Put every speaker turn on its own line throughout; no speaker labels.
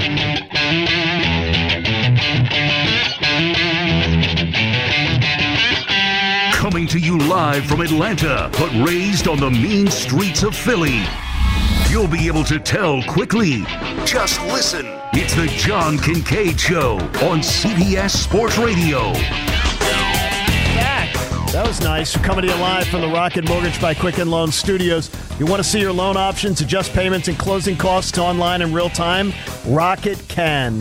Coming to you live from Atlanta, but raised on the mean streets of Philly. You'll be able to tell quickly. Just listen. It's the John Kincaid Show on CBS Sports Radio.
Back. That was nice. We're coming to you live from the Rocket Mortgage by Quicken Loans studios. You want to see your loan options, adjust payments, and closing costs online in real time? Rocket can.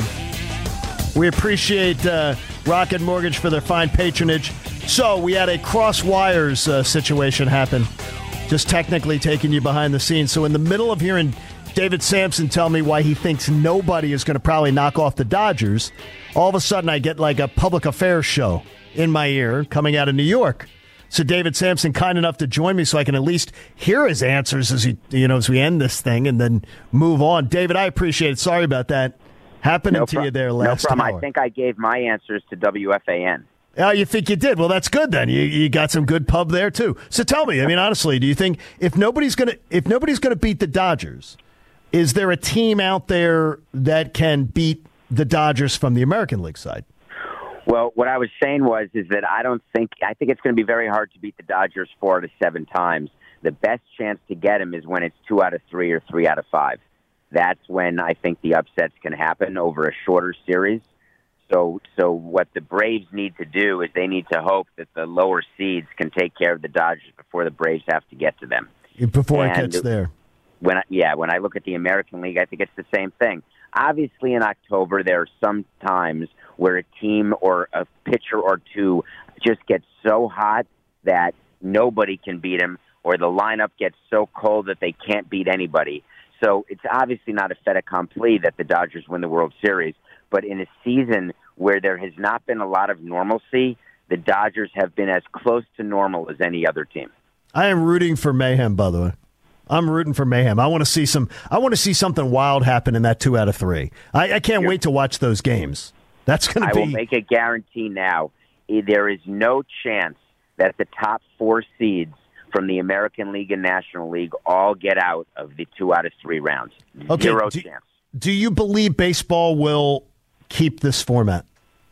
We appreciate Rocket Mortgage for their fine patronage. So we had a cross wires situation happen, just technically taking you behind the scenes. So in the middle of hearing David Sampson tell me why he thinks nobody is going to probably knock off the Dodgers, all of a sudden I get like a public affairs show in my ear coming out of New York. So David Sampson kind enough to join me so I can at least hear his answers as we end this thing and then move on. David, I appreciate it. Sorry about that happening to you there last
No problem.
hour.
I think I gave my answers to WFAN.
Oh, you think you did? Well, that's good then. You got some good pub there too. So tell me, I mean, honestly, do you think if nobody's gonna beat the Dodgers, is there a team out there that can beat the Dodgers from the American League side?
Well, what I was saying is that I think it's going to be very hard to beat the Dodgers 4 out of 7 times. The best chance to get them is when it's 2 out of 3 or 3 out of 5. That's when I think the upsets can happen over a shorter series. So what the Braves need to do is they need to hope that the lower seeds can take care of the Dodgers before the Braves have to get to them.
Before it gets there.
When I look at the American League, I think it's the same thing. Obviously, in October, there are some times where a team or a pitcher or two just gets so hot that nobody can beat them, or the lineup gets so cold that they can't beat anybody. So it's obviously not a fait accompli that the Dodgers win the World Series. But in a season where there has not been a lot of normalcy, the Dodgers have been as close to normal as any other team.
I am rooting for mayhem, by the way. I'm rooting for mayhem. I want to see something wild happen in that 2 out of 3. I can't wait to watch those games. That's going to be.
I will make a guarantee now. There is no chance that the top 4 seeds from the American League and National League all get out of the 2 out of 3 rounds.
Okay,
Zero chance.
Do you believe baseball will keep this format?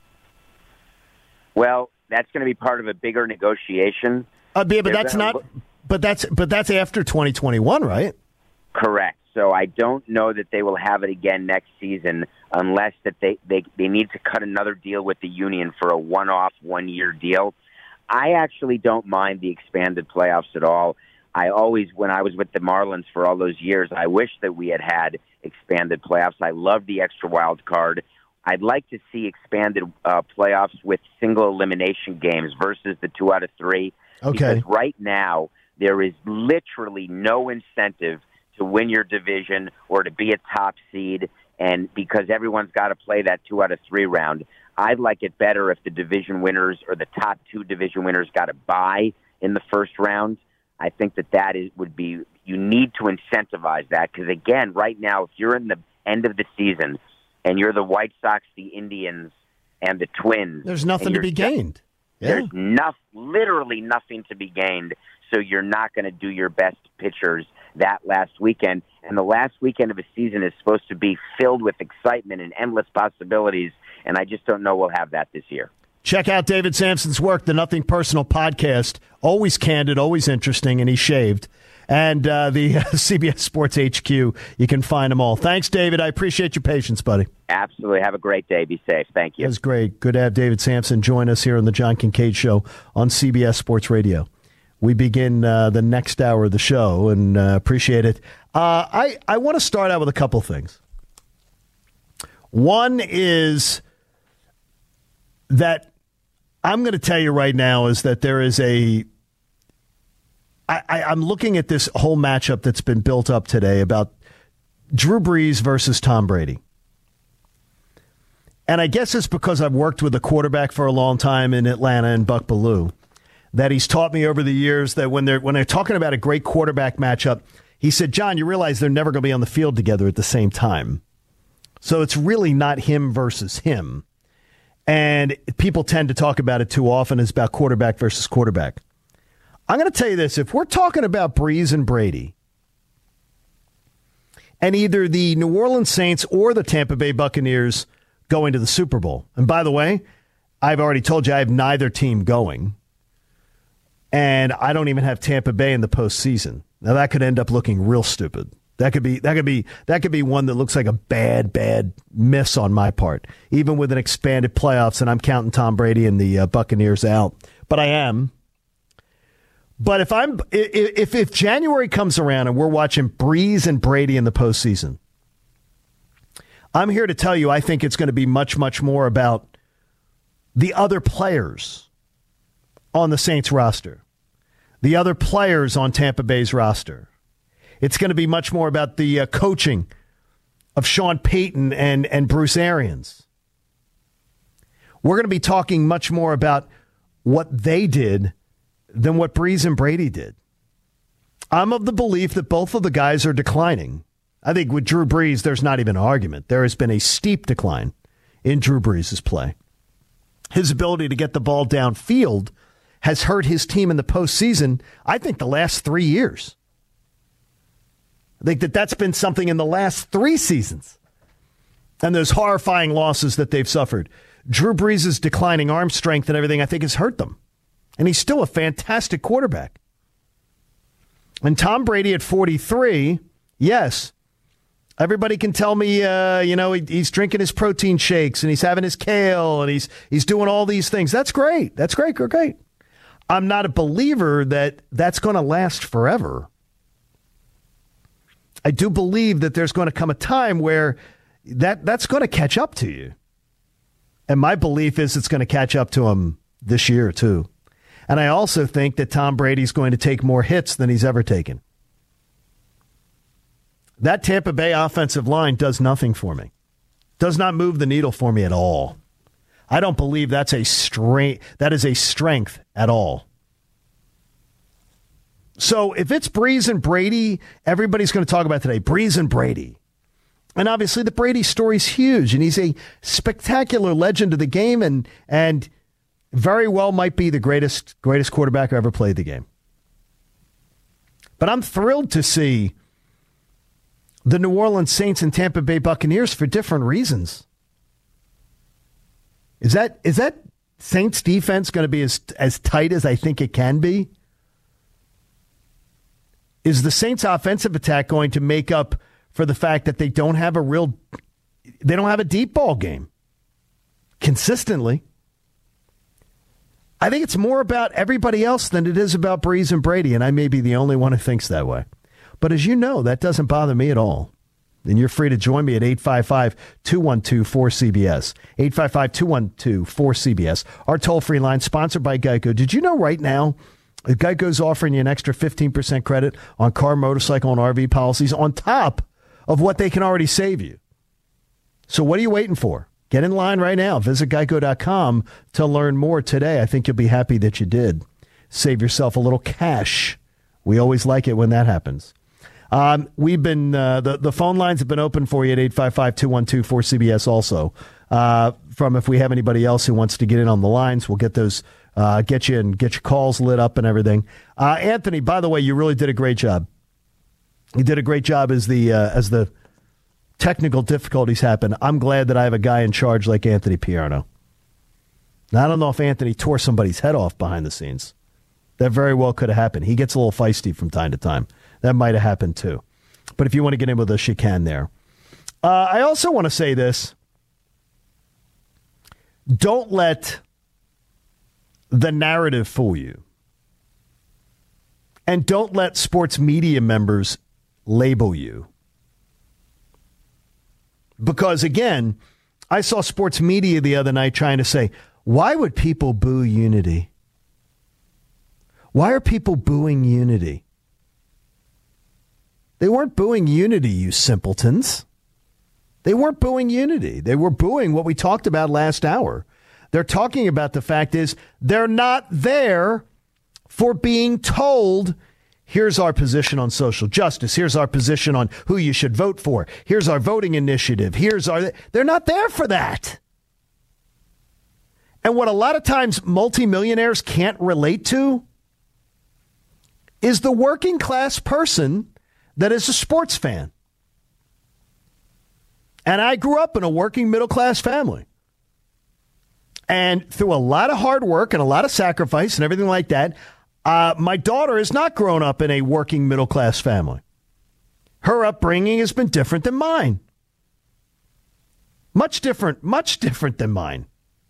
Well, that's going to be part of a bigger negotiation.
But that's not. But that's after 2021, right?
Correct. So I don't know that they will have it again next season unless that they need to cut another deal with the union for a one-off 1-year deal. I actually don't mind the expanded playoffs at all. When I was with the Marlins for all those years, I wish that we had expanded playoffs. I love the extra wild card. I'd like to see expanded playoffs with single elimination games versus the 2 out of 3.
Okay.
Because right now, there is literally no incentive to win your division or to be a top seed, and because everyone's got to play that 2 out of 3 round, I'd like it better if the division winners or the top 2 division winners got a bye in the first round. I think would be you need to incentivize that because, again, right now, if you're in the end of the season and you're the White Sox, the Indians, and the Twins,
there's nothing to be gained.
There's literally nothing to be gained, so you're not going to do your best pitchers that last weekend. And the last weekend of a season is supposed to be filled with excitement and endless possibilities, and I just don't know we'll have that this year.
Check out David Sampson's work, the Nothing Personal podcast. Always candid, always interesting, and he shaved. And the CBS Sports HQ, you can find them all. Thanks, David. I appreciate your patience, buddy.
Absolutely. Have a great day. Be safe. Thank you.
It was great. Good to have David Sampson join us here on the John Kincaid Show on CBS Sports Radio. We begin the next hour of the show, and appreciate it. I want to start out with a couple things. One is that I'm going to tell you right now is that there is I'm looking at this whole matchup that's been built up today about Drew Brees versus Tom Brady. And I guess it's because I've worked with a quarterback for a long time in Atlanta and Buck Bellew that he's taught me over the years that when they're talking about a great quarterback matchup, he said, John, you realize they're never going to be on the field together at the same time. So it's really not him versus him. And people tend to talk about it too often as about quarterback versus quarterback. I'm going to tell you this. If we're talking about Brees and Brady, and either the New Orleans Saints or the Tampa Bay Buccaneers going to the Super Bowl. And by the way, I've already told you I have neither team going, and I don't even have Tampa Bay in the postseason. Now that could end up looking real stupid. That could be one that looks like a bad miss on my part, even with an expanded playoffs, and I'm counting Tom Brady and the Buccaneers out. But I am. But if January comes around and we're watching Breeze and Brady in the postseason, I'm here to tell you I think it's going to be much, much more about the other players on the Saints roster, the other players on Tampa Bay's roster. It's going to be much more about the coaching of Sean Payton and Bruce Arians. We're going to be talking much more about what they did than what Breeze and Brady did. I'm of the belief that both of the guys are declining. I think with Drew Brees, there's not even an argument. There has been a steep decline in Drew Brees' play. His ability to get the ball downfield has hurt his team in the postseason, I think, the last 3 years. I think that's been something in the last 3 seasons. And those horrifying losses that they've suffered. Drew Brees' declining arm strength and everything, I think, has hurt them. And he's still a fantastic quarterback. And Tom Brady at 43, yes, everybody can tell me, he's drinking his protein shakes and he's having his kale and he's doing all these things. That's great. That's great. Great. I'm not a believer that that's going to last forever. I do believe that there's going to come a time where that's going to catch up to you. And my belief is it's going to catch up to him this year, too. And I also think that Tom Brady's going to take more hits than he's ever taken. That Tampa Bay offensive line does nothing for me. Does not move the needle for me at all. I don't believe that is a strength at all. So if it's Breeze and Brady, everybody's going to talk about today, Breeze and Brady. And obviously the Brady story's huge, and he's a spectacular legend of the game and very well might be the greatest quarterback who ever played the game. But I'm thrilled to see the New Orleans Saints and Tampa Bay Buccaneers for different reasons. Is that Saints defense going to be as tight as I think it can be? Is the Saints offensive attack going to make up for the fact that they don't have a deep ball game consistently? I think it's more about everybody else than it is about Breeze and Brady, and I may be the only one who thinks that way. But as you know, that doesn't bother me at all. And you're free to join me at 855-212-4CBS. 855-212-4CBS. Our toll-free line, sponsored by Geico. Did you know right now Geico's offering you an extra 15% credit on car, motorcycle, and RV policies on top of what they can already save you? So what are you waiting for? Get in line right now. Visit geico.com to learn more today. I think you'll be happy that you did. Save yourself a little cash. We always like it when that happens. We've been the phone lines have been open for you at 855-212-4CBS also. From if we have anybody else who wants to get in on the lines, we'll get those get your calls lit up and everything. Anthony, by the way, you really did a great job. You did a great job as the technical difficulties happen. I'm glad that I have a guy in charge like Anthony Piarno. Now, I don't know if Anthony tore somebody's head off behind the scenes. That very well could have happened. He gets a little feisty from time to time. That might have happened too. But if you want to get in with us, you can there. I also want to say this. Don't let the narrative fool you. And don't let sports media members label you. Because, again, I saw sports media the other night trying to say, why would people boo unity? Why are people booing unity? They weren't booing unity, you simpletons. They weren't booing unity. They were booing what we talked about last hour. They're talking about the fact is they're not there for being told, here's our position on social justice. Here's our position on who you should vote for. Here's our voting initiative. They're not there for that. And what a lot of times multimillionaires can't relate to is the working class person that is a sports fan. And I grew up in a working middle-class family. And through a lot of hard work and a lot of sacrifice and everything like that, my daughter has not grown up in a working middle-class family. Her upbringing has been different than mine. Much different than mine.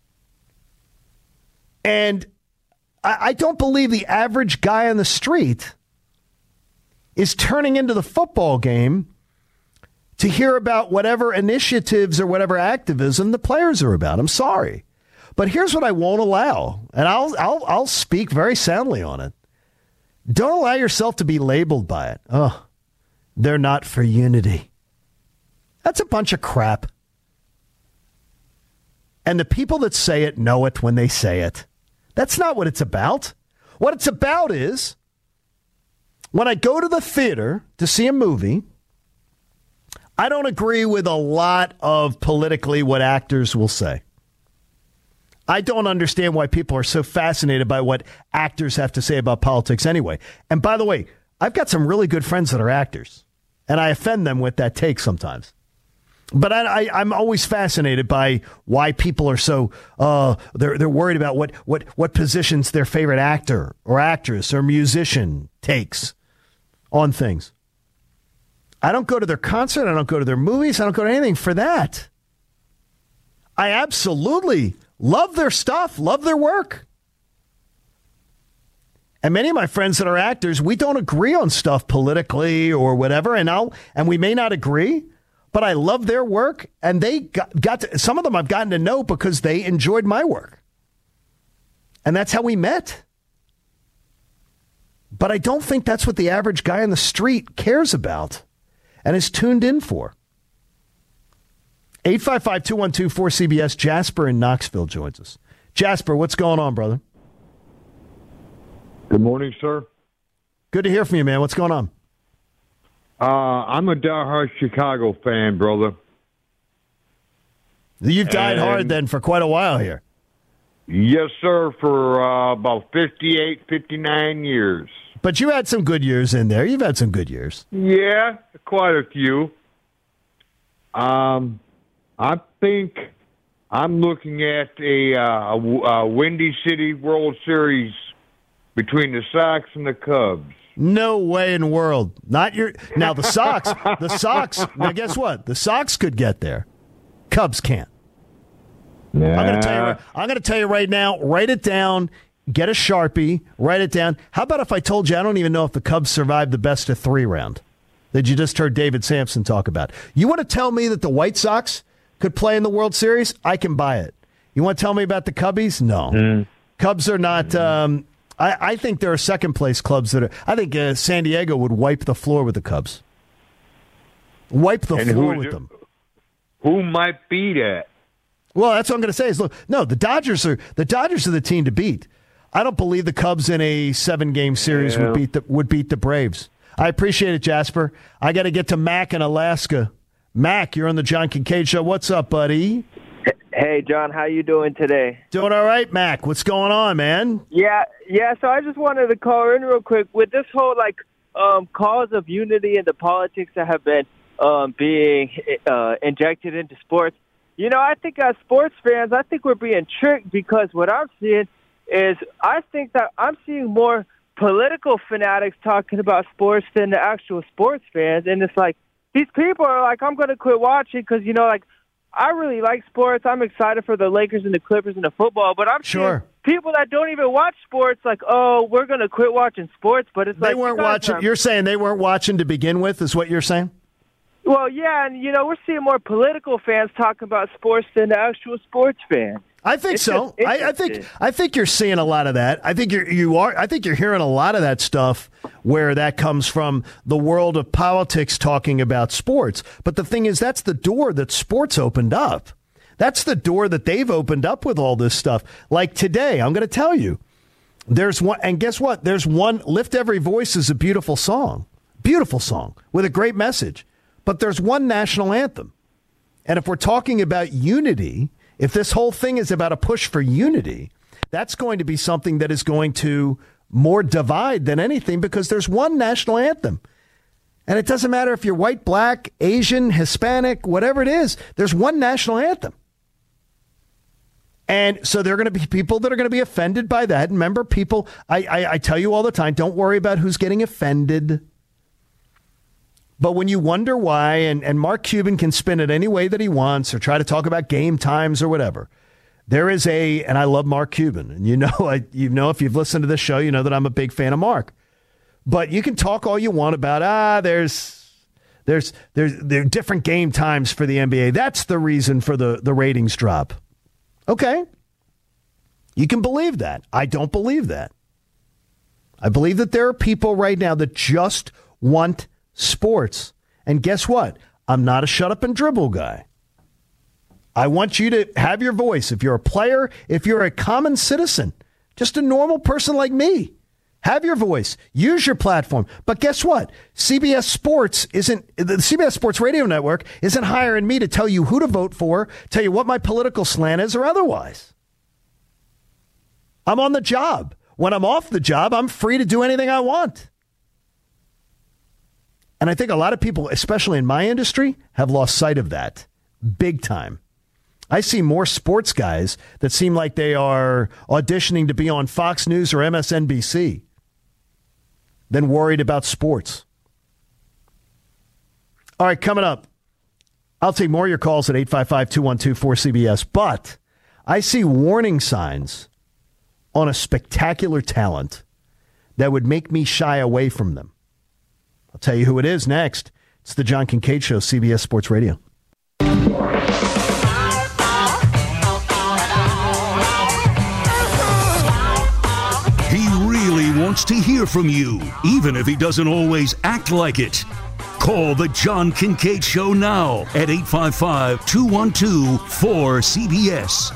And I don't believe the average guy on the street is turning into the football game to hear about whatever initiatives or whatever activism the players are about. I'm sorry. But here's what I won't allow, and I'll speak very soundly on it. Don't allow yourself to be labeled by it. Oh, they're not for unity. That's a bunch of crap. And the people that say it know it when they say it. That's not what it's about. What it's about is when I go to the theater to see a movie, I don't agree with a lot of politically what actors will say. I don't understand why people are so fascinated by what actors have to say about politics anyway. And by the way, I've got some really good friends that are actors, and I offend them with that take sometimes. But I'm always fascinated by why people are so they're worried about what positions their favorite actor or actress or musician takes on things. I don't go to their concert. I don't go to their movies. I don't go to anything for that. I absolutely love their stuff, love their work. And many of my friends that are actors, we don't agree on stuff politically or whatever, and we may not agree, but I love their work, and they got to, some of them I've gotten to know because they enjoyed my work. And that's how we met. But I don't think that's what the average guy on the street cares about and is tuned in for. 855-212-4CBS. Jasper in Knoxville joins us. Jasper, what's going on, brother?
Good morning, sir.
Good to hear from you, man. What's going on?
I'm a diehard Chicago fan, brother.
You've died hard then for quite a while here.
Yes, sir, for about 58, 59 years.
But you had some good years in there. You've had some good years.
Yeah, quite a few. I think I'm looking at a Windy City World Series between the Sox and the Cubs.
No way in the world. Not your now. The Sox. Now, guess what? The Sox could get there. Cubs can't.
Nah.
I'm going to tell you right now. Write it down. Get a Sharpie. Write it down. How about if I told you I don't even know if the Cubs survived the best of 3 round that you just heard David Sampson talk about? You want to tell me that the White Sox could play in the World Series? I can buy it. You want to tell me about the Cubbies? No. Cubs are not. I think there are second-place clubs that are. I think San Diego would wipe the floor with the Cubs. Wipe the floor with them.
Who might beat it?
Well, that's what I'm going to say. Is look, no, the Dodgers are the team to beat. I don't believe the Cubs in a 7-game series would beat the Braves. I appreciate it, Jasper. I got to get to Mac in Alaska. Mac, you're on the John Kincaid Show. What's up, buddy?
Hey, John, how you doing today?
Doing all right, Mac. What's going on, man?
Yeah. So I just wanted to call in real quick with this whole cause of unity and the politics that have been being injected into sports. You know, I think as sports fans, I think we're being tricked because what I'm seeing is I think that I'm seeing more political fanatics talking about sports than the actual sports fans, and it's like these people are like, I'm going to quit watching because I really like sports. I'm excited for the Lakers and the Clippers and the football, but I'm sure people that don't even watch sports like, oh, we're going to quit watching sports. But it's
they weren't watching. You're saying they weren't watching to begin with, is what you're saying?
Well, yeah, and we're seeing more political fans talking about sports than the actual sports fans.
I think so. I think you're seeing a lot of that. I think I think you're hearing a lot of that stuff where that comes from the world of politics talking about sports. But the thing is, that's the door that sports opened up. That's the door that they've opened up with all this stuff. Like today, I'm going to tell you, there's one, and guess what? There's one. Lift Every Voice is a beautiful song with a great message. But there's one national anthem, and if we're talking about unity. If this whole thing is about a push for unity, that's going to be something that is going to more divide than anything because there's one national anthem. And it doesn't matter if you're white, black, Asian, Hispanic, whatever it is. There's one national anthem. And so there are going to be people that are going to be offended by that. And remember, people, I tell you all the time, don't worry about who's getting offended. But when you wonder why, and Mark Cuban can spin it any way that he wants or try to talk about game times or whatever, there is and I love Mark Cuban. And you know, if you've listened to this show, you know that I'm a big fan of Mark. But you can talk all you want about, there's different game times for the NBA. That's the reason for the ratings drop. Okay. You can believe that. I don't believe that. I believe that there are people right now that just want sports. And guess what? I'm not a shut up and dribble guy. I want you to have your voice. If you're a player, if you're a common citizen, just a normal person like me, have your voice. Use your platform. But guess what? CBS Sports Radio Network isn't hiring me to tell you who to vote for, tell you what my political slant is, or otherwise. I'm on the job. When I'm off the job, I'm free to do anything I want. And I think a lot of people, especially in my industry, have lost sight of that big time. I see more sports guys that seem like they are auditioning to be on Fox News or MSNBC than worried about sports. All right, coming up, I'll take more of your calls at 855-212-4CBS, but I see warning signs on a spectacular talent that would make me shy away from them. I'll tell you who it is next. It's the John Kincaid Show, CBS Sports Radio.
He really wants to hear from you, even if he doesn't always act like it. Call the John Kincaid Show now at 855-212-4CBS.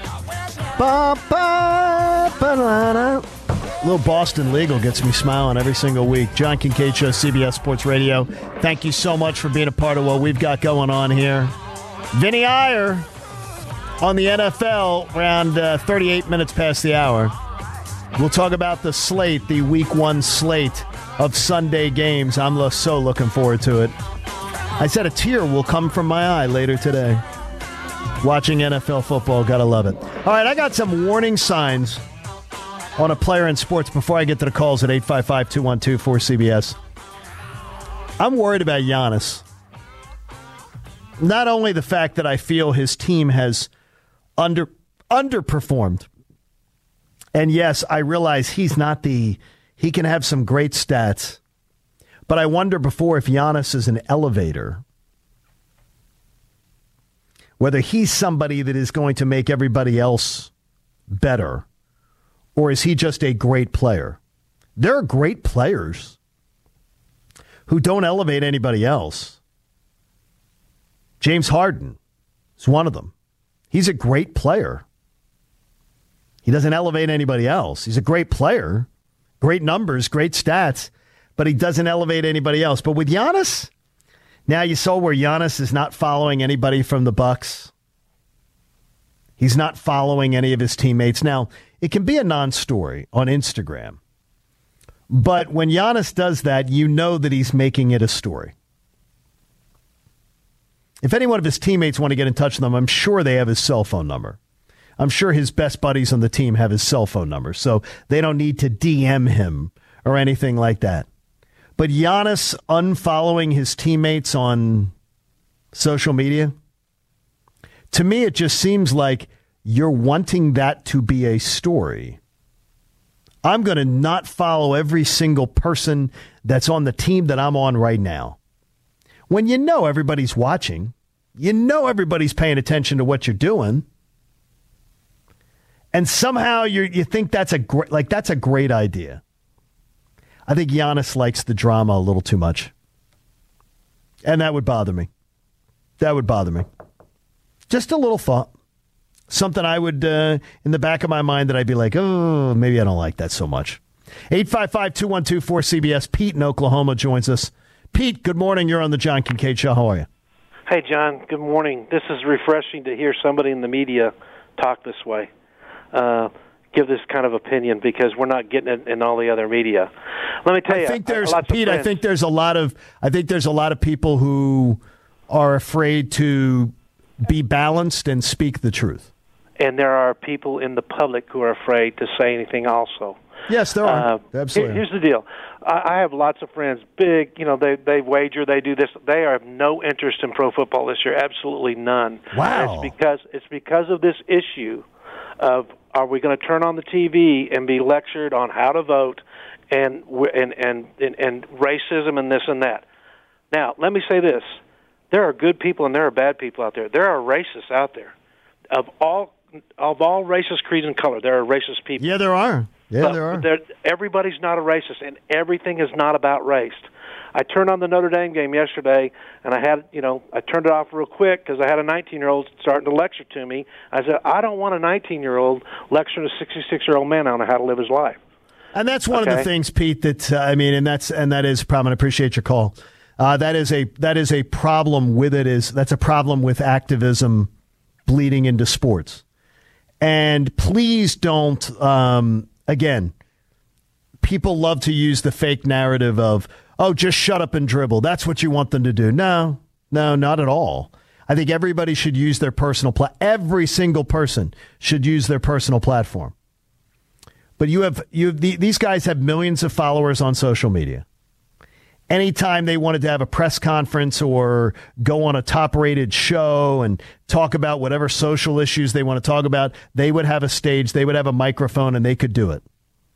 Little Boston Legal gets me smiling every single week. John Kincaid Show, CBS Sports Radio. Thank you so much for being a part of what we've got going on here. Vinny Iyer on the NFL around 38 minutes past the hour. We'll talk about the slate, the Week 1 slate of Sunday games. I'm so looking forward to it. I said a tear will come from my eye later today. Watching NFL football, gotta love it. All right, I got some warning signs on a player in sports before I get to the calls at 855-212-4CBS. I'm worried about Giannis. Not only the fact that I feel his team has underperformed, and yes, I realize he can have some great stats, but I wonder before if Giannis is an elevator, whether he's somebody that is going to make everybody else better, or is he just a great player? There are great players who don't elevate anybody else. James Harden is one of them. He's a great player. He doesn't elevate anybody else. He's a great player, great numbers, great stats, but he doesn't elevate anybody else. But with Giannis, now you saw where Giannis is not following anybody from the Bucks. He's not following any of his teammates. Now, it can be a non-story on Instagram, but when Giannis does that, you know that he's making it a story. If any one of his teammates want to get in touch with him, I'm sure they have his cell phone number. I'm sure his best buddies on the team have his cell phone number, so they don't need to DM him or anything like that. But Giannis unfollowing his teammates on social media, to me, it just seems like you're wanting that to be a story. I'm going to not follow every single person that's on the team that I'm on right now. When you know everybody's watching, you know everybody's paying attention to what you're doing, and somehow you think that's a great idea. I think Giannis likes the drama a little too much, and that would bother me. That would bother me. Just a little thought. Something I would, in the back of my mind, that I'd be like, oh, maybe I don't like that so much. 855-212-4CBS. Pete in Oklahoma joins us. Pete, good morning. You're on the John Kincaid Show. How are you?
Hey, John. Good morning. This is refreshing to hear somebody in the media talk this way. give this kind of opinion because we're not getting it in all the other media. Let me tell you,
I think there's a lot of people who are afraid to be balanced and speak the truth.
And there are people in the public who are afraid to say anything also.
Yes, there are. Absolutely.
Here's the deal. I have lots of friends, big, they wager, they do this. They have no interest in pro football this year, absolutely none.
Wow.
And it's because of this issue of are we going to turn on the TV and be lectured on how to vote and racism and this and that. Now, let me say this. There are good people and there are bad people out there. There are racists out there. Of all races, creeds, and color, there are racist people.
Yeah, there are. There are.
Everybody's not a racist, and everything is not about race. I turned on the Notre Dame game yesterday, and I turned it off real quick because I had a 19-year-old starting to lecture to me. I said, I don't want a 19-year-old lecturing a 66-year-old man on how to live his life.
And that's one of the things, Pete, that that is a problem. I appreciate your call. That is a problem with it. That's a problem with activism bleeding into sports. And please don't, again, people love to use the fake narrative of, oh, just shut up and dribble. That's what you want them to do. No, not at all. I think everybody should use their personal every single person should use their personal platform. But these guys have millions of followers on social media. Anytime they wanted to have a press conference or go on a top-rated show and talk about whatever social issues they want to talk about, they would have a stage, they would have a microphone, and they could do it.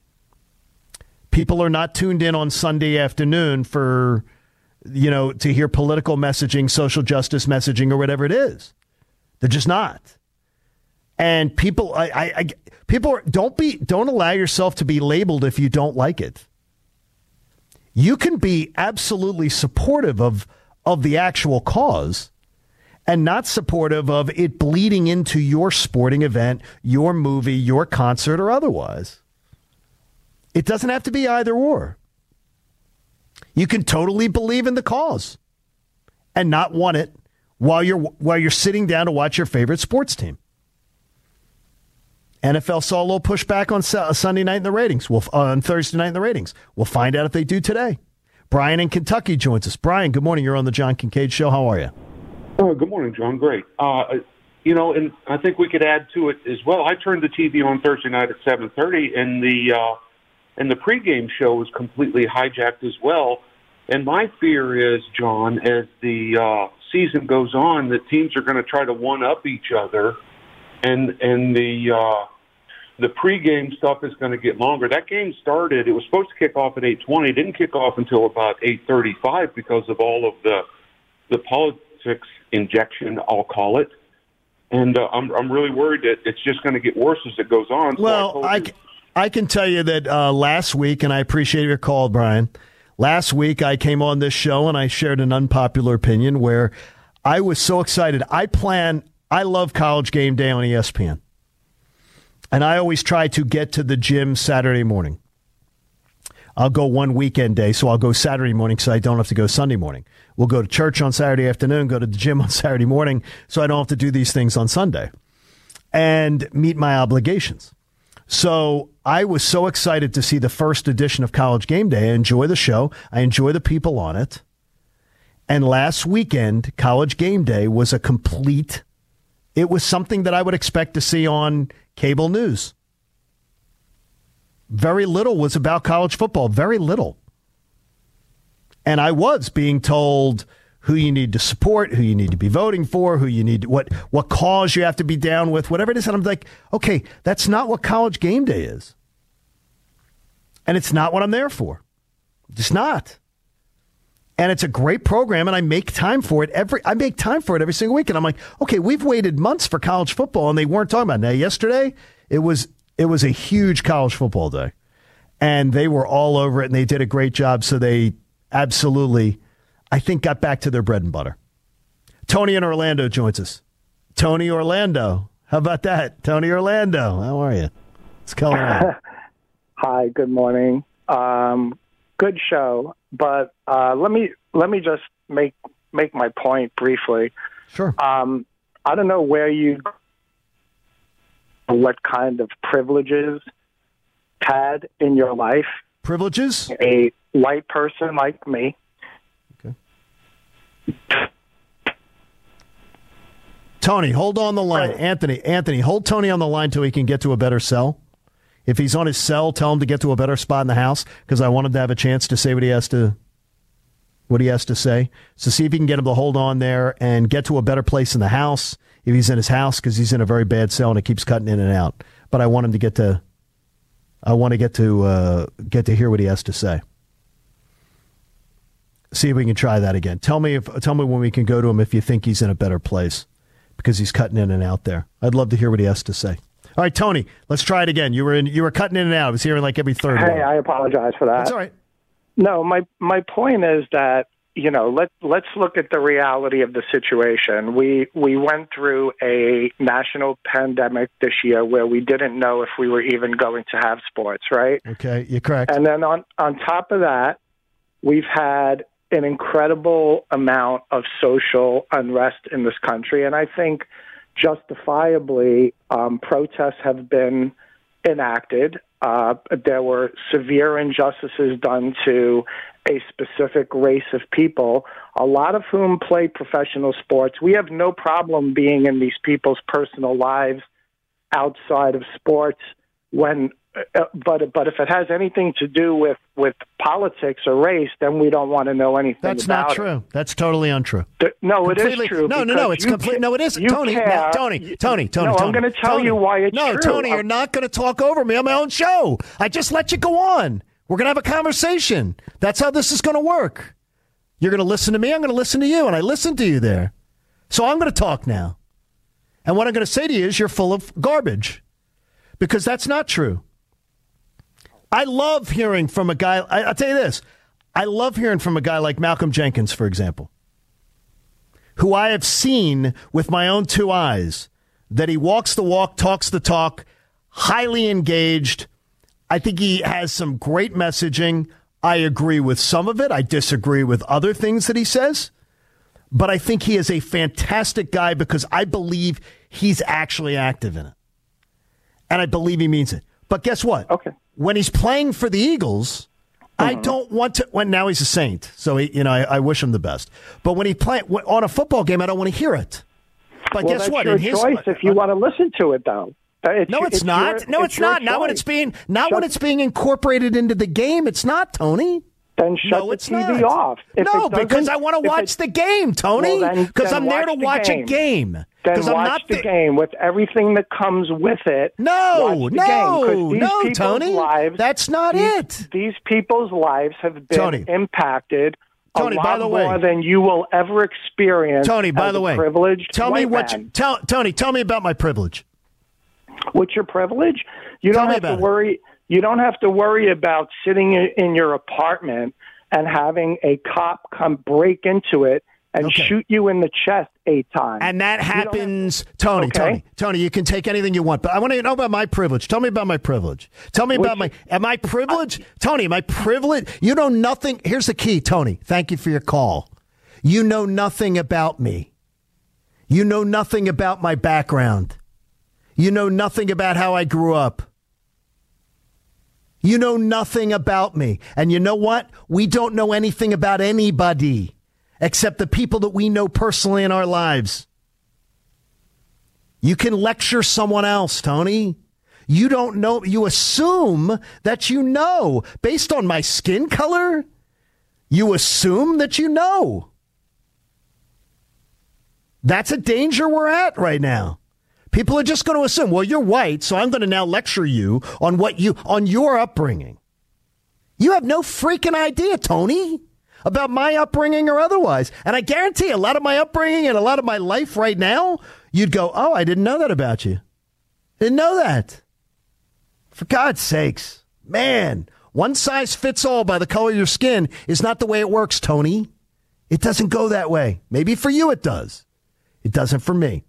People are not tuned in on Sunday afternoon for, to hear political messaging, social justice messaging, or whatever it is. They're just not. And people, don't allow yourself to be labeled if you don't like it. You can be absolutely supportive of the actual cause and not supportive of it bleeding into your sporting event, your movie, your concert, or otherwise. It doesn't have to be either or. You can totally believe in the cause and not want it while you're sitting down to watch your favorite sports team. NFL saw a little pushback on Sunday night in the ratings. On Thursday night in the ratings. We'll find out if they do today. Brian in Kentucky joins us. Brian, good morning. You're on the John Kincaid Show. How are you?
Oh, good morning, John. Great. And I think we could add to it as well. I turned the TV on Thursday night at 7:30, and the pregame show was completely hijacked as well. And my fear is, John, as the season goes on, that teams are going to try to one-up each other, and the pregame stuff is going to get longer. That game started, it was supposed to kick off at 8:20. It didn't kick off until about 8:35 because of all of the politics injection, I'll call it. And I'm really worried that it's just going to get worse as it goes on.
Well, I can tell you that last week, and I appreciate your call, Brian, last week I came on this show and I shared an unpopular opinion where I was so excited. I love College Game Day on ESPN. And I always try to get to the gym Saturday morning. I'll go one weekend day, so I'll go Saturday morning so I don't have to go Sunday morning. We'll go to church on Saturday afternoon, go to the gym on Saturday morning, so I don't have to do these things on Sunday and meet my obligations. So I was so excited to see the first edition of College Game Day. I enjoy the show. I enjoy the people on it. And last weekend, College Game Day was it was something that I would expect to see on cable news. Very little was about college football. Very little. And I was being told who you need to support, who you need to be voting for, what cause you have to be down with, whatever it is. And I'm like, okay, that's not what College Game Day is. And it's not what I'm there for. Just not. And it's a great program, and I make time for it every single week. And I'm like, okay, we've waited months for college football, and they weren't talking about it. Now, yesterday, it was a huge college football day, and they were all over it, and they did a great job. So they absolutely, I think, got back to their bread and butter. Tony in Orlando joins us. Tony Orlando, how about that? Tony Orlando, how are you? What's going on?
Hi, good morning. Good show, but let me just make my point briefly.
Sure.
I don't know where you what kind of privileges had in your life.
Privileges?
A white person like me.
Okay. Tony, hold on the line. Anthony, hold Tony on the line till he can get to a better cell. If he's on his cell, tell him to get to a better spot in the house, because I want him to have a chance to say what he has to say. So see if you can get him to hold on there and get to a better place in the house if he's in his house, because he's in a very bad cell and it keeps cutting in and out. But I want him to get to hear what he has to say. See if we can try that again. Tell me when we can go to him if you think he's in a better place, because he's cutting in and out there. I'd love to hear what he has to say. All right, Tony, let's try it again. You were cutting in and out. I was hearing like every third word.
Hey, I apologize for that.
That's all right.
No, my point is that, let's look at the reality of the situation. We went through a national pandemic this year where we didn't know if we were even going to have sports, right?
Okay, you're correct.
And then on top of that, we've had an incredible amount of social unrest in this country, and I think justifiably protests have been enacted. There were severe injustices done to a specific race of people, a lot of whom play professional sports. We have no problem being in these people's personal lives outside of sports but if it has anything to do with politics or race, then we don't want to know anything about it.
That's not true. That's totally untrue.
No, it is true.
No, it's complete. No, it isn't. Tony.
No, I'm going to tell you why it's true.
No, Tony, you're not going to talk over me on my own show. I just let you go on. We're going to have a conversation. That's how this is going to work. You're going to listen to me. I'm going to listen to you, and I listened to you there. So I'm going to talk now. And what I'm going to say to you is you're full of garbage, because that's not true. I love hearing from a guy. I'll tell you this. I love hearing from a guy like Malcolm Jenkins, for example, who I have seen with my own two eyes, that he walks the walk, talks the talk, highly engaged. I think he has some great messaging. I agree with some of it. I disagree with other things that he says. But I think he is a fantastic guy, because I believe he's actually active in it. And I believe he means it. But guess what?
Okay.
When he's playing for the Eagles, I don't want to. Well, now he's a Saint, so I wish him the best. But when he on a football game, I don't want to hear it. But guess what?
That's your choice if you want to listen to it, though.
It's not. Not when it's being incorporated into the game. It's not, Tony.
Then shut the TV off.
Because I want to watch the game, Tony. Because I'm there to watch a game.
Then watch the game with everything that comes with it.
No, Tony. That's not it.
These people's lives have been impacted
Tony,
a
by the
lot more
way,
than you will ever experience.
Tony, by the way, Tony, tell me about my privilege.
What's your privilege? You don't have to worry. You don't have to worry about sitting in your apartment and having a cop come break into it and shoot you in the chest 8 times.
And that happens, Tony, you can take anything you want, but I want to know about my privilege. Tell me about my privilege. Tell me about my privilege? Tony, my privilege? You know nothing. Here's the key, Tony. Thank you for your call. You know nothing about me. You know nothing about my background. You know nothing about how I grew up. You know nothing about me. And you know what? We don't know anything about anybody except the people that we know personally in our lives. You can lecture someone else, Tony. You don't know. You assume that you know. Based on my skin color, you assume that you know. That's a danger we're at right now. People are just going to assume, well, you're white, so I'm going to now lecture you on your upbringing. You have no freaking idea, Tony, about my upbringing or otherwise. And I guarantee a lot of my upbringing and a lot of my life right now, you'd go, oh, I didn't know that about you. Didn't know that. For God's sakes, man, one size fits all by the color of your skin is not the way it works, Tony. It doesn't go that way. Maybe for you it does. It doesn't for me.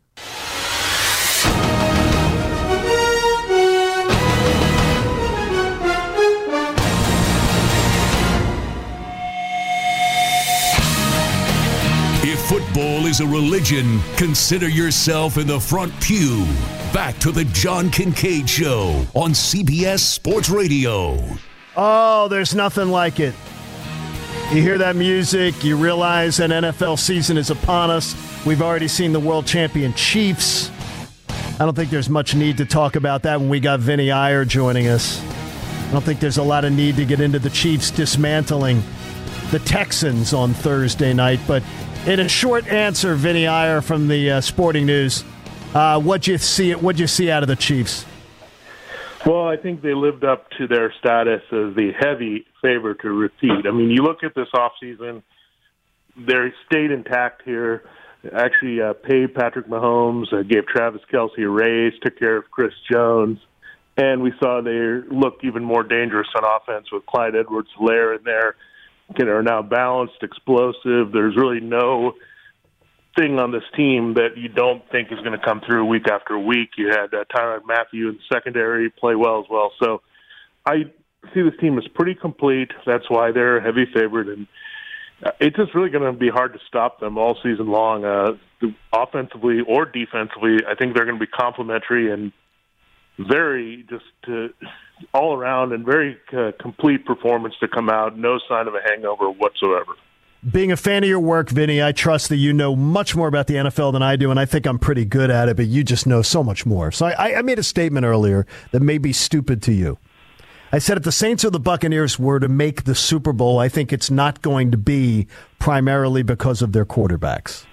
If football is is a religion, consider yourself in the front pew. Back to the John Kincaid Show on CBS Sports Radio.
Oh, there's nothing like it. You hear that music, you realize an NFL season is upon us. We've already seen the world champion Chiefs. I don't think there's much need to talk about that when we got Vinny Iyer joining us. I don't think there's a lot of need to get into the Chiefs dismantling the Texans on Thursday night. But in a short answer, Vinny Iyer from the Sporting News, what'd you see out of the Chiefs?
Well, I think they lived up to their status as the heavy favorite to repeat. I mean, you look at this offseason, they stayed intact here. Actually paid Patrick Mahomes, gave Travis Kelce a raise, took care of Chris Jones, and we saw they looked even more dangerous on offense with Clyde Edwards-Helaire in there. They are now balanced, explosive. There's really no thing on this team that you don't think is going to come through week after week. You had Tyrann Mathieu in the secondary play well as well. So I see this team as pretty complete. That's why they're a heavy favorite, and it's just really going to be hard to stop them all season long. Offensively or defensively, I think they're going to be complementary and very all around and very complete performance to come out. No sign of a hangover whatsoever.
Being a fan of your work, Vinny, I trust that you know much more about the NFL than I do, and I think I'm pretty good at it, but you just know so much more. So I made a statement earlier that may be stupid to you. I said if the Saints or the Buccaneers were to make the Super Bowl, I think it's not going to be primarily because of their quarterbacks.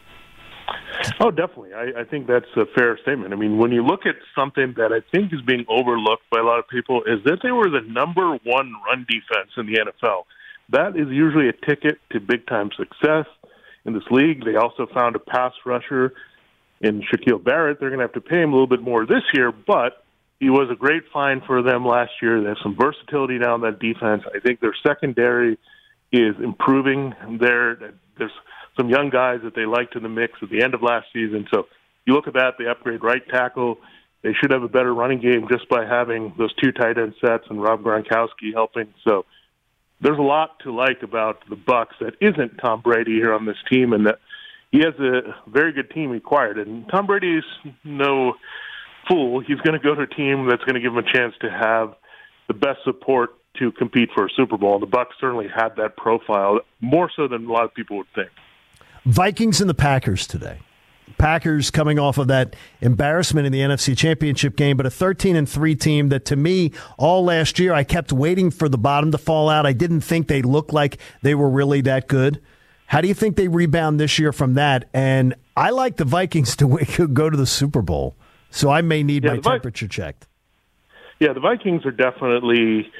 Oh, definitely. I think that's a fair statement. I mean, when you look at something that I think is being overlooked by a lot of people is that they were the number one run defense in the NFL. That is usually a ticket to big-time success in this league. They also found a pass rusher in Shaquille Barrett. They're going to have to pay him a little bit more this year, but he was a great find for them last year. They have some versatility now in that defense. I think their secondary is improving. There's some young guys that they liked in the mix at the end of last season. So you look at that, they upgrade right tackle. They should have a better running game just by having those two tight end sets and Rob Gronkowski helping. So there's a lot to like about the Bucs that isn't Tom Brady here on this team, and that he has a very good team he acquired. And Tom Brady is no fool. He's going to go to a team that's going to give him a chance to have the best support to compete for a Super Bowl. The Bucs certainly had that profile, more so than a lot of people would think.
Vikings and the Packers today. Packers coming off of that embarrassment in the NFC Championship game, but a 13-3 team that, to me, all last year, I kept waiting for the bottom to fall out. I didn't think they looked like they were really that good. How do you think they rebound this year from that? And I like the Vikings to go to the Super Bowl, so I may need my temperature checked.
Yeah, the Vikings are definitely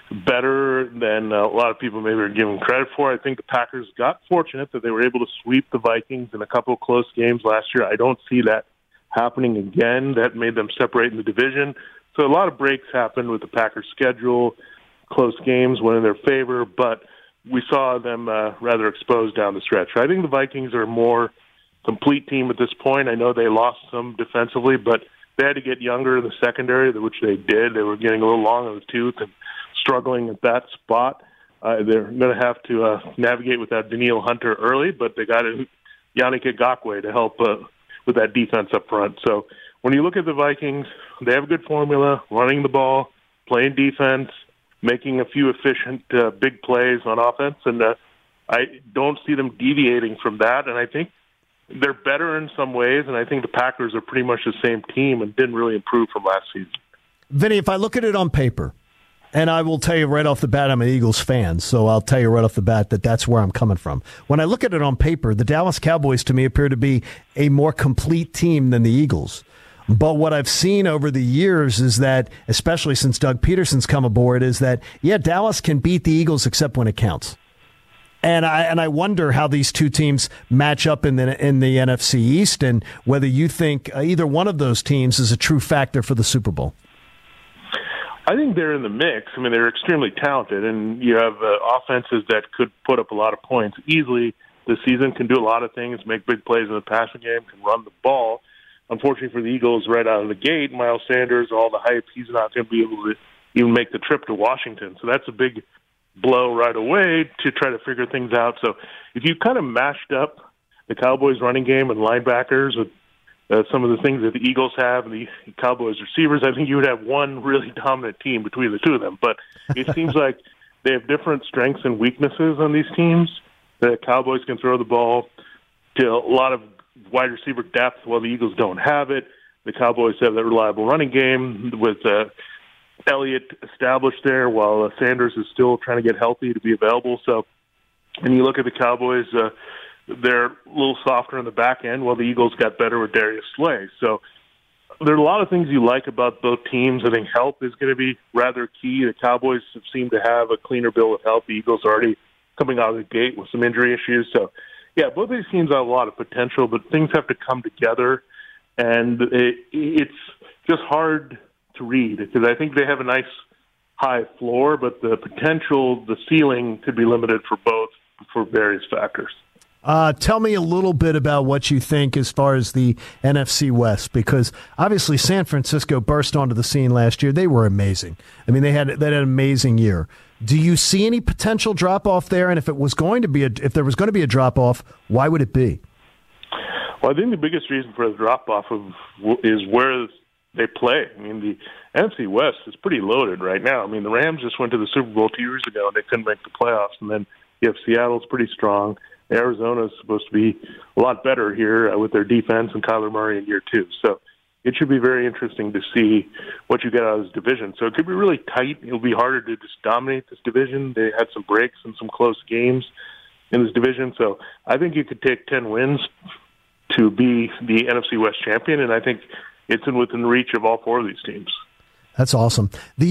better than a lot of people maybe are giving credit for. I think the Packers got fortunate that they were able to sweep the Vikings in a couple of close games last year. I don't see that happening again. That made them separate in the division. So a lot of breaks happened with the Packers' schedule. Close games went in their favor, but we saw them rather exposed down the stretch. I think the Vikings are a more complete team at this point. I know they lost some defensively, but they had to get younger in the secondary, which they did. They were getting a little long in the tooth and struggling at that spot. They're going to have to navigate without Daniil Hunter early, but they got Yannick Ngakoue to help with that defense up front. So when you look at the Vikings, they have a good formula, running the ball, playing defense, making a few efficient big plays on offense, and I don't see them deviating from that. And I think they're better in some ways, and I think the Packers are pretty much the same team and didn't really improve from last season.
Vinny, if I look at it on paper, and I will tell you right off the bat, I'm an Eagles fan, so I'll tell you right off the bat that that's where I'm coming from. When I look at it on paper, the Dallas Cowboys to me appear to be a more complete team than the Eagles. But what I've seen over the years is that, especially since Doug Peterson's come aboard, is that, yeah, Dallas can beat the Eagles except when it counts. And I wonder how these two teams match up in the NFC East and whether you think either one of those teams is a true factor for the Super Bowl.
I think they're in the mix. I mean, they're extremely talented, and you have offenses that could put up a lot of points easily this season, can do a lot of things, make big plays in the passing game, can run the ball. Unfortunately for the Eagles, right out of the gate, Miles Sanders, all the hype, he's not going to be able to even make the trip to Washington. So that's a big blow right away to try to figure things out. So if you kind of mashed up the Cowboys' running game and linebackers with some of the things that the Eagles have and the Cowboys' receivers, I think you would have one really dominant team between the two of them. But it seems like they have different strengths and weaknesses on these teams. The Cowboys can throw the ball to a lot of wide receiver depth while the Eagles don't have it. The Cowboys have that reliable running game with Elliott established there while Sanders is still trying to get healthy to be available. So, and you look at the Cowboys, they're a little softer on the back end while the Eagles got better with Darius Slay. So there are a lot of things you like about both teams. I think health is going to be rather key. The Cowboys seem to have a cleaner bill of health. The Eagles are already coming out of the gate with some injury issues. So, yeah, both these teams have a lot of potential, but things have to come together. And it's just hard to read because I think they have a nice high floor, but the potential, the ceiling could be limited for both for various factors.
Tell me a little bit about what you think as far as the NFC West, because obviously San Francisco burst onto the scene last year. They were amazing. I mean, they had an amazing year. Do you see any potential drop off there? And if it was going to be if there was going to be a drop off, why would it be?
Well, I think the biggest reason for the drop off is where they play. I mean, the NFC West is pretty loaded right now. I mean, the Rams just went to the Super Bowl 2 years ago and they couldn't make the playoffs, and then you have Seattle's pretty strong. Arizona is supposed to be a lot better here with their defense and Kyler Murray in year 2. So it should be very interesting to see what you get out of this division. So it could be really tight. It'll be harder to just dominate this division. They had some breaks and some close games in this division. So I think you could take 10 wins to be the NFC West champion, and I think it's within reach of all 4 of these teams.
That's awesome.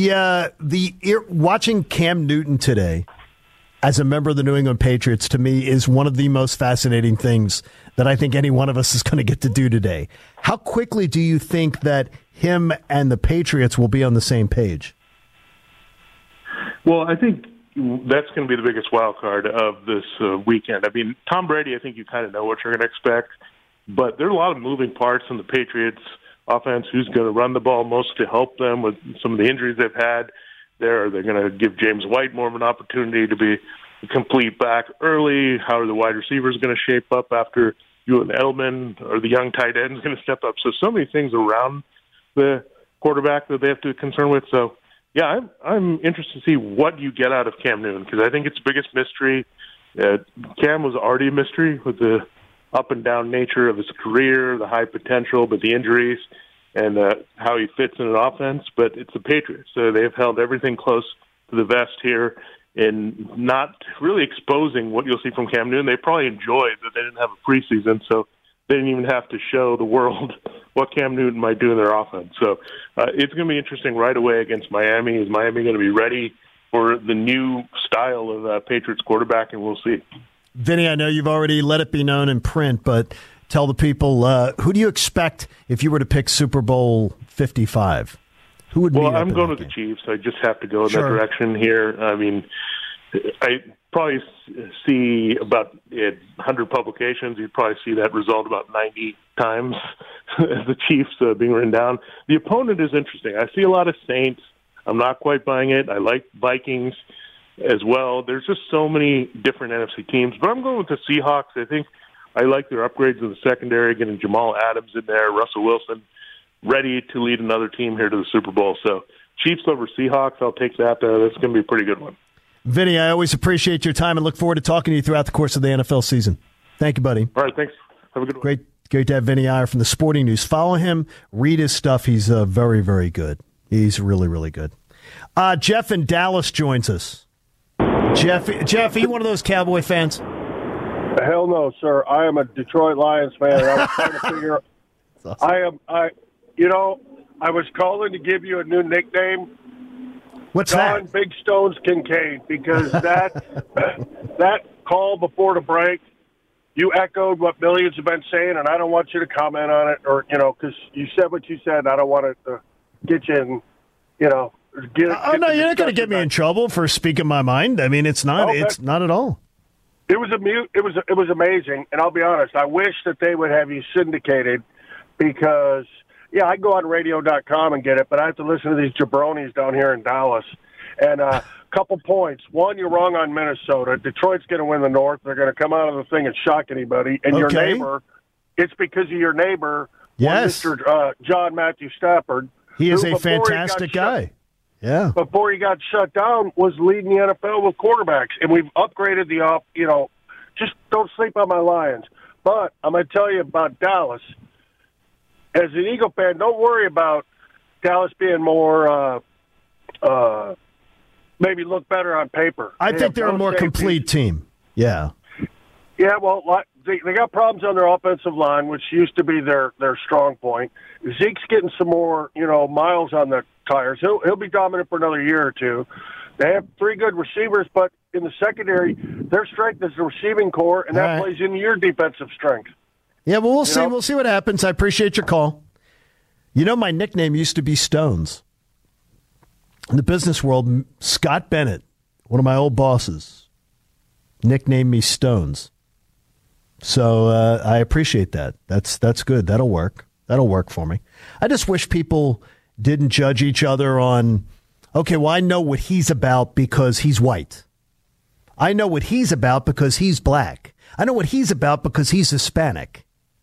Watching Cam Newton today as a member of the New England Patriots, to me, is one of the most fascinating things that I think any one of us is going to get to do today. How quickly do you think that him and the Patriots will be on the same page?
Well, I think that's going to be the biggest wild card of this weekend. I mean, Tom Brady, I think you kind of know what you're going to expect, but there are a lot of moving parts in the Patriots offense. Who's going to run the ball most to help them with some of the injuries they've had? They're going to give James White more of an opportunity to be a complete back early. How are the wide receivers going to shape up after Julian Edelman, or the young tight end is going to step up? So many things around the quarterback that they have to concern with. So, yeah, I'm interested to see what you get out of Cam Newton, because I think it's the biggest mystery. Cam was already a mystery with the up and down nature of his career, the high potential, but the injuries, and how he fits in an offense. But it's the Patriots. So they've held everything close to the vest here in not really exposing what you'll see from Cam Newton. They probably enjoyed that they didn't have a preseason, so they didn't even have to show the world what Cam Newton might do in their offense. So it's going to be interesting right away against Miami. Is Miami going to be ready for the new style of Patriots quarterback? And we'll see.
Vinny, I know you've already let it be known in print, but tell the people, who do you expect if you were to pick Super Bowl 55? Who would?
Well, I'm going with the Chiefs. I just have to go in that direction here. I mean, I probably see about 100 publications. You'd probably see that result about 90 times, the Chiefs being written down. The opponent is interesting. I see a lot of Saints. I'm not quite buying it. I like Vikings as well. There's just so many different NFC teams. But I'm going with the Seahawks. I think I like their upgrades in the secondary, getting Jamal Adams in there, Russell Wilson ready to lead another team here to the Super Bowl. So Chiefs over Seahawks, I'll take that. That's going to be a pretty good one.
Vinny, I always appreciate your time and look forward to talking to you throughout the course of the NFL season. Thank you, buddy.
All right, thanks. Have a good one.
Great to have Vinny Iyer from the Sporting News. Follow him. Read his stuff. He's very, very good. He's really, really good. Jeff in Dallas joins us. Jeff, are you one of those Cowboy fans?
Hell no, sir. I am a Detroit Lions fan. I was trying to figure out. Awesome. I was calling to give you a new nickname.
What's
John
that?
Big Stones Kincaid, because that call before the break, you echoed what millions have been saying, and I don't want you to comment on it, or because you said what you said. I don't want it to get you in,
no, you're not going to get me in trouble for speaking my mind. I mean, it's not. Okay. It's not at all.
It was amazing, and I'll be honest. I wish that they would have you syndicated, because I can go on radio.com and get it, but I have to listen to these jabronis down here in Dallas. And couple points. One, you're wrong on Minnesota. Detroit's going to win the North. They're going to come out of the thing and shock anybody. And your neighbor, it's because of your neighbor, Mr. John Matthew Stafford.
He is a fantastic guy. Yeah.
Before he got shut down, was leading the NFL with quarterbacks. And we've upgraded just don't sleep on my Lions. But I'm going to tell you about Dallas. As an Eagle fan, don't worry about Dallas being more maybe look better on paper.
I think they're a more complete team. Yeah.
Yeah, well, they got problems on their offensive line, which used to be their strong point. Zeke's getting some more, miles on the tires. He'll be dominant for another year or two. They have 3 good receivers, but in the secondary, their strength is the receiving core, and that plays into your defensive strength.
Yeah, well, we'll see. We'll see what happens. I appreciate your call. My nickname used to be Stones. In the business world, Scott Bennett, one of my old bosses, nicknamed me Stones. So I appreciate that. That's good. That'll work. That'll work for me. I just wish people didn't judge each other on, okay, well, I know what he's about because he's white. I know what he's about because he's black. I know what he's about because he's Hispanic.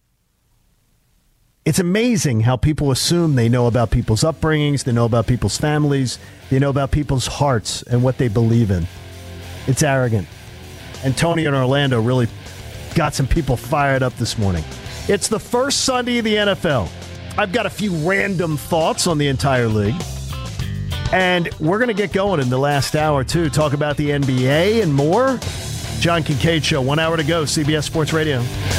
It's amazing how people assume they know about people's upbringings, they know about people's families, they know about people's hearts and what they believe in. It's arrogant. And Tony in Orlando really got some people fired up this morning. It's the first Sunday of the NFL. I've got a few random thoughts on the entire league. And we're going to get going in the last hour, too. Talk about the NBA and more. John Kincaid Show, 1 hour to go, CBS Sports Radio.